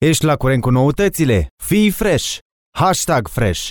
Ești la curent cu noutățile? Fii fresh! #fresh.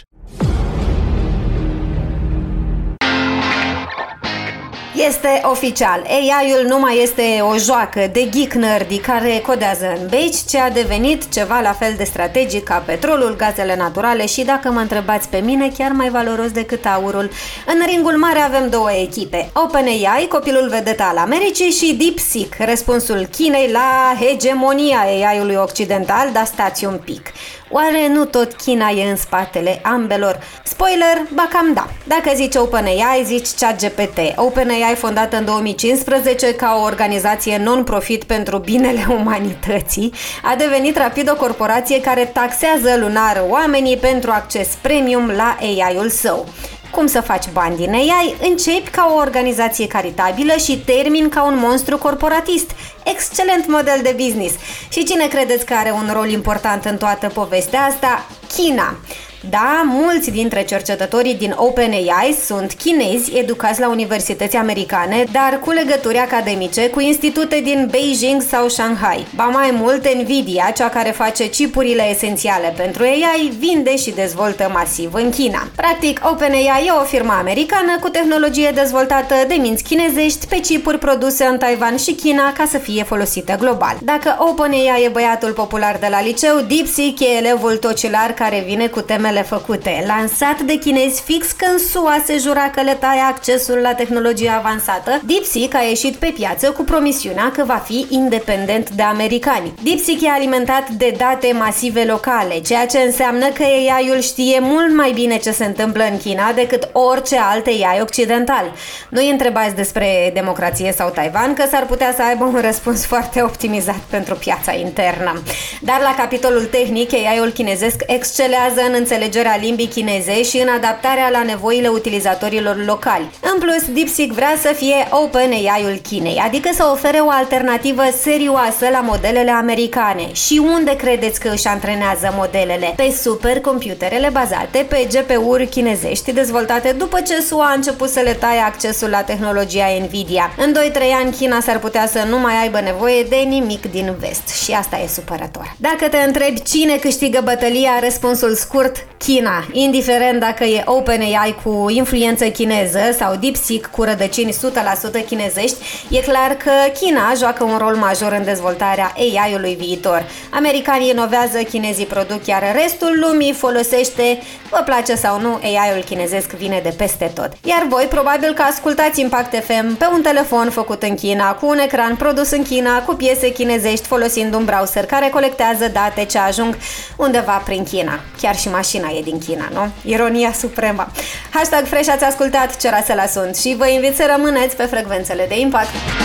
Este oficial, AI-ul nu mai este o joacă de geek nerdy care codează în beci, ci a devenit ceva la fel de strategic ca petrolul, gazele naturale și, dacă mă întrebați pe mine, chiar mai valoros decât aurul. În ringul mare avem două echipe: OpenAI, copilul vedetă al Americii, și DeepSeek, răspunsul Chinei la hegemonia AI-ului occidental, dar stați un pic. Oare nu tot China e în spatele ambelor? Spoiler, ba cam da. Dacă zici OpenAI, zici ChatGPT. OpenAI, fondată în 2015 ca o organizație non-profit pentru binele umanității, a devenit rapid o corporație care taxează lunar oamenii pentru acces premium la AI-ul său. Cum să faci bani din AI? Începi ca o organizație caritabilă și termini ca un monstru corporatist. Excelent model de business. Și cine credeți că are un rol important în toată povestea asta? China. Da, mulți dintre cercetătorii din OpenAI sunt chinezi educați la universități americane, dar cu legături academice cu institute din Beijing sau Shanghai. Ba mai mult, Nvidia, cea care face chipurile esențiale pentru AI, vinde și dezvoltă masiv în China. Practic, OpenAI e o firmă americană cu tehnologie dezvoltată de minți chinezești pe chipuri produse în Taiwan și China ca să fie folosită global. Dacă OpenAI e băiatul popular de la liceu, DeepSeek e elevul tocilar care vine cu temele făcute. Lansat de chinezi fix când SUA se jura că le taie accesul la tehnologie avansată, DeepSeek a ieșit pe piață cu promisiunea că va fi independent de americani. DeepSeek e alimentat de date masive locale, ceea ce înseamnă că AI-ul știe mult mai bine ce se întâmplă în China decât orice alt AI occidental. Nu-i întrebați despre democrație sau Taiwan, că s-ar putea să aibă un răspuns foarte optimizat pentru piața internă. Dar la capitolul tehnic, AI-ul chinezesc excelează în înțelegerea limbii chineze și în adaptarea la nevoile utilizatorilor locali. În plus, DeepSeek vrea să fie OpenAI-ul Chinei, adică să ofere o alternativă serioasă la modelele americane. Și unde credeți că își antrenează modelele? Pe supercomputerele bazate pe GPU-uri chinezești dezvoltate după ce SUA a început să le taie accesul la tehnologia Nvidia. În 2-3 ani, China s-ar putea să nu mai aibă nevoie de nimic din vest și asta e supărător. Dacă te întrebi cine câștigă bătălia, răspunsul scurt: China. Indiferent dacă e OpenAI cu influență chineză sau DeepSeek cu rădăcini 100% chinezești, e clar că China joacă un rol major în dezvoltarea AI-ului viitor. Americanii inovează, chinezii produc, iar restul lumii folosește, vă place sau nu, AI-ul chinezesc vine de peste tot. Iar voi probabil că ascultați Impact FM pe un telefon făcut în China, cu un ecran produs în China, cu piese chinezești, folosind un browser care colectează date ce ajung undeva prin China. Chiar și mașina e din China, nu? Ironia supremă. #fresh ați ascultat, Ce rasele sunt, și vă invit să rămâneți pe frecvențele de Impact.